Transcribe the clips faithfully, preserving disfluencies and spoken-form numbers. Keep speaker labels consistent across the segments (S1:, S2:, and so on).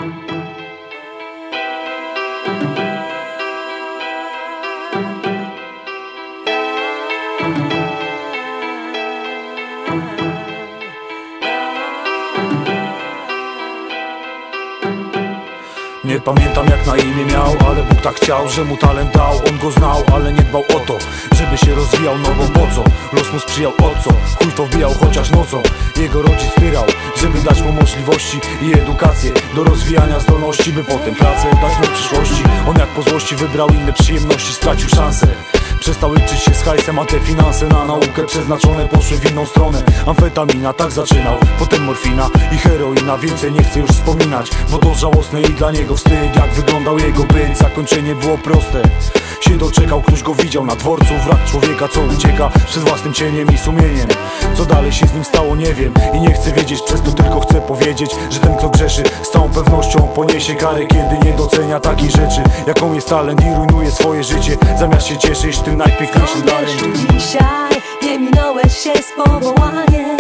S1: Nie pamiętam jak na imię miał, ale Bóg tak chciał, że mu talent dał. On go znał, ale nie dbał o to, żeby się rozwijał, no bo po co? Los mu sprzyjał, o co? Chuj to wbijał chociaż nocą. Jego rodzic wspierał, żeby dać mu możliwości i edukację do rozwijania zdolności, by potem pracę dać mu przyszłości. On jak po złości wybrał inne przyjemności, stracił szansę. Przestał liczyć się z hajsem, a te finanse na naukę przeznaczone poszły w inną stronę. Amfetamina, tak zaczynał, potem morfina i heroina. Więcej nie chcę już wspominać, bo to żałosne i dla niego wstyd. Jak wyglądał jego byt, zakończenie było proste. Się doczekał, ktoś go widział na dworcu. Wrak człowieka, co ucieka przed własnym cieniem i sumieniem. Co dalej się z nim stało, nie wiem i nie chcę wiedzieć. Przez to tylko chcę powiedzieć, że ten kto grzeszy z całą pewnością poniesie karę, kiedy nie docenia takiej rzeczy, jaką jest talent, i rujnuje swoje życie, zamiast się cieszyć tym najpiękniejszym darem.
S2: Dzisiaj nie minąłeś się z powołaniem.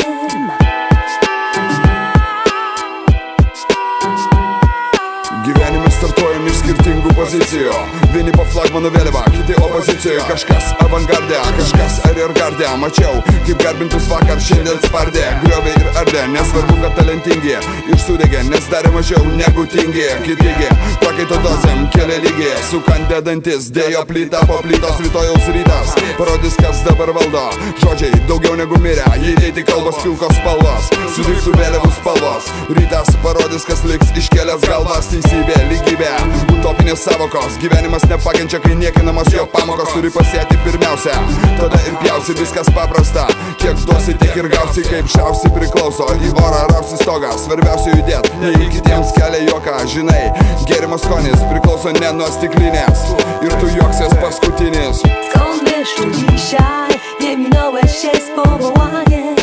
S3: Gyvenime startuojam iš skirtingų pozicijų. Vieni po flagmano vėliava, kiti opozicijoje. Kažkas avangardė, kažkas ariergardė. Mačiau, kaip garbintus vakar šiandien spardė. Griovė ir ardė, nesvarbu, kad talentingi ir sudegė, nes darė mažiau negu tingi. Kitigi, pakeito dozėm, kelia lygiai. Sukandė dantis, dėjo plytą po plytos. Rytojaus rytas, parodys, kas dabar valdo. Žodžiai daugiau negu mirę, jei tai tik kalbos pilkos spalvos. Sudygtų vėliavų spalvos. Rytas parodys, kas liks iškėlęs galvas. Teisybė, lygybė, utopinės savokos. Gyvenimas nepakenčia, kai niekinamas jo pamokos. Turi pasėti pirmiausia, tada ir pjausi, viskas paprasta. Kiek duosi, tiek ir gausi, kaip šausi priklauso. Į orą rausi stogą, svarbiausia judėt, nei kitiems kelia juoką. Žinai, gėrimo skonis priklauso ne nuo stiklinės, ir tu juoksies paskutinis.
S2: Skąd wiesz, że dzisiaj nie minąłeś się z powołaniem?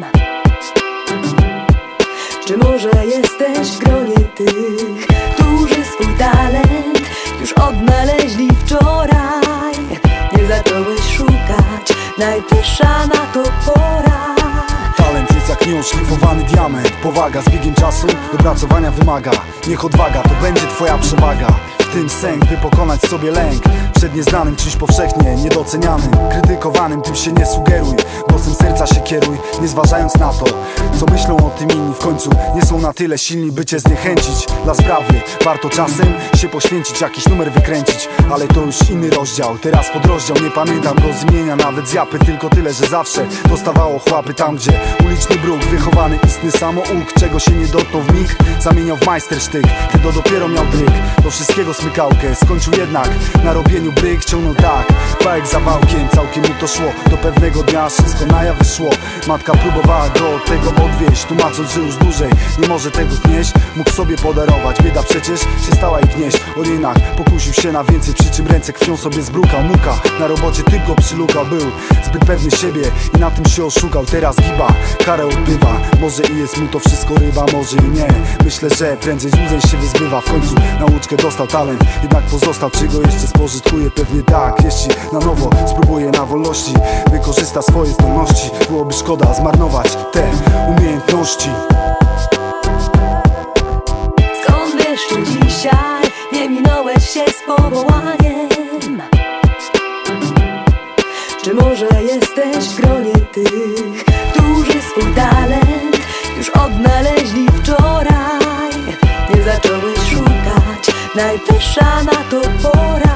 S2: Czy może jesteś w gronie tych, którzy swój talent już odnaleźli wczoraj? Nie zacząłeś szukać, najwyższa na to pora.
S1: Talent jest jak nieoszlifowany diament. Powaga z biegiem czasu do pracowania wymaga. Niech odwaga to będzie twoja przewaga. W tym sęk, by pokonać sobie lęk przed nieznanym, czymś powszechnie niedocenianym, krytykowanym. Tym się nie sugeruj, głosem serca się kieruj, nie zważając na to, co myślą o tym inni. W końcu nie są na tyle silni, by cię zniechęcić. Dla sprawy warto czasem się poświęcić, jakiś numer wykręcić, ale to już inny rozdział. Teraz podrozdział, nie pamiętam go z imienia, nawet z japy. Tylko tyle, że zawsze dostawało chłapy tam, gdzie uliczny bruk, wychowany istny samouk, czego się nie dotknął w mig, zamieniał w majstersztyk. Kiedy dopiero miał dryk, do wszystkiego smykałkę. Skończył jednak na robieniu bryk, ciągnął tak, bajek za wałkiem. Całkiem mu to szło, do pewnego dnia wszystko na jaw wyszło. Matka próbowała go od tego odwieźć, tłumacząc, że już dłużej nie może tego znieść. Mógł sobie podarować, bieda przecież się stała i gnieść. On jednak pokusił się na więcej, przy czym ręce krwią sobie zbrukał. Muka na robocie typ go przylukał, był zbyt pewny siebie i na tym się oszukał. Teraz giba, karę odbywa, może i jest mu to wszystko ryba, może i nie. Myślę, że prędzej złudzeń się wyzbywa. W końcu nauczkę dostał, talent jednak pozostał. Czy go jeszcze spożytkuje? Pewnie tak. Jeśli na nowo spróbuje na wolności, wykorzysta swoje zdolności, byłoby szkoda zmarnować te umiejętności.
S2: Skąd wiesz, że dzisiaj nie minąłeś się z powołaniem? Czy może jesteś w gronie tych, którzy swój talent już odnaleźli wczoraj? Nie zacząłeś szukać, najwyższa na to pora.